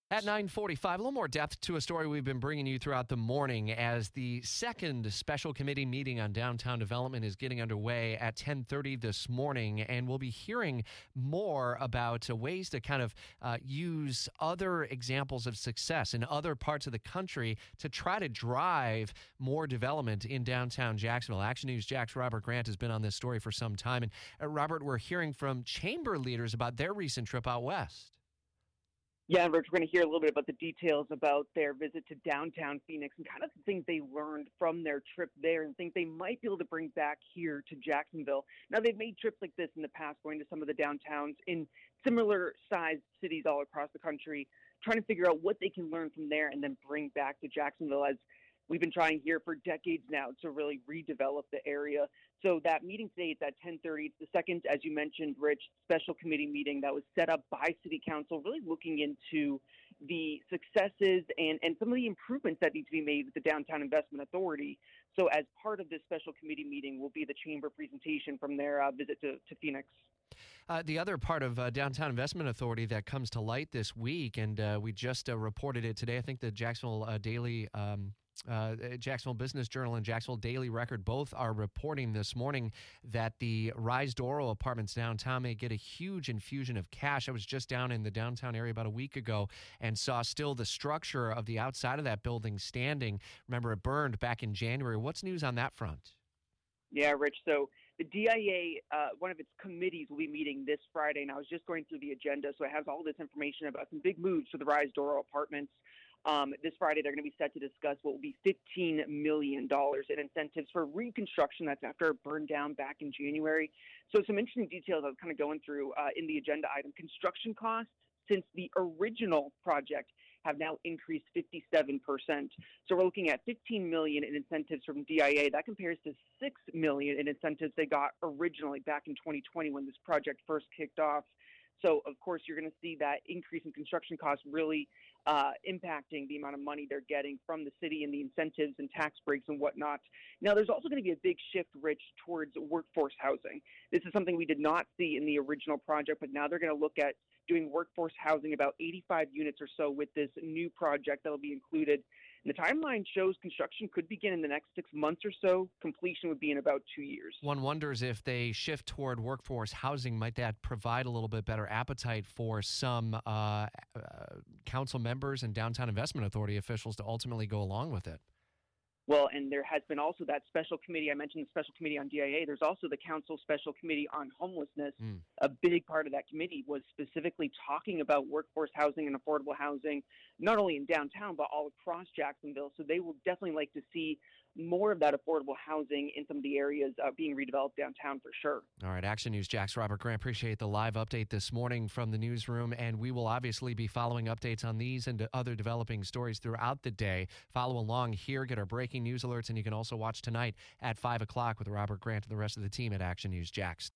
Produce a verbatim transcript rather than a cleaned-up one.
At nine forty-five, a little more depth to a story we've been bringing you throughout the morning as the second special committee meeting on downtown development is getting underway at ten thirty this morning. And we'll be hearing more about uh, ways to kind of uh, use other examples of success in other parts of the country to try to drive more development in downtown Jacksonville. Action News Jack's Robert Grant has been on this story for some time. And uh, Robert, we're hearing from chamber leaders about their recent trip out west. Yeah, and Rich, we're going to hear a little bit about the details about their visit to downtown Phoenix and kind of the things they learned from their trip there and things they might be able to bring back here to Jacksonville. Now, they've made trips like this in the past, going to some of the downtowns in similar-sized cities all across the country, trying to figure out what they can learn from there and then bring back to Jacksonville, as we've been trying here for decades now to really redevelop the area. So that meeting today is at ten thirty. It's the second, as you mentioned, Rich, special committee meeting that was set up by City Council, really looking into the successes and, and some of the improvements that need to be made with the Downtown Investment Authority. So as part of this special committee meeting will be the chamber presentation from their uh, visit to, to Phoenix. Uh, the other part of uh, Downtown Investment Authority that comes to light this week, and uh, we just uh, reported it today, I think the Jacksonville uh, Daily um Uh, Jacksonville Business Journal and Jacksonville Daily Record both are reporting this morning that the Rise Doro apartments downtown may get a huge infusion of cash. I was just down in the downtown area about a week ago and saw still the structure of the outside of that building standing. Remember, it burned back in January. What's news on that front? Yeah, Rich. So the D I A, uh, one of its committees will be meeting this Friday, and I was just going through the agenda, so it has all this information about some big moves for the Rise Doro apartments. Um, this Friday, they're going to be set to discuss what will be fifteen million dollars in incentives for reconstruction. That's after it burned down back in January. So some interesting details I was kind of going through uh, in the agenda item. Construction costs since the original project have now increased fifty-seven percent. So we're looking at fifteen million dollars in incentives from D I A. That compares to six million dollars in incentives they got originally back in twenty twenty when this project first kicked off. So, of course, you're going to see that increase in construction costs really uh, impacting the amount of money they're getting from the city and the incentives and tax breaks and whatnot. Now, there's also going to be a big shift, Rich, towards workforce housing. This is something we did not see in the original project, but now they're going to look at doing workforce housing, about eighty-five units or so with this new project that will be included. And the timeline shows construction could begin in the next six months or so. Completion would be in about two years. One wonders if they shift toward workforce housing, might that provide a little bit better appetite for some uh, uh, council members and Downtown Investment Authority officials to ultimately go along with it? Well, and there has been also that special committee. I mentioned the special committee on D I A. There's also the council special committee on homelessness. Mm. A big part of that committee was specifically talking about workforce housing and affordable housing, not only in downtown, but all across Jacksonville. So they will definitely like to see more of that affordable housing in some of the areas uh, being redeveloped downtown for sure. All right, Action News Jack's Robert Grant. Appreciate the live update this morning from the newsroom, and we will obviously be following updates on these and other developing stories throughout the day. Follow along here, get our breaking news alerts, and you can also watch tonight at five o'clock with Robert Grant and the rest of the team at Action News Jax.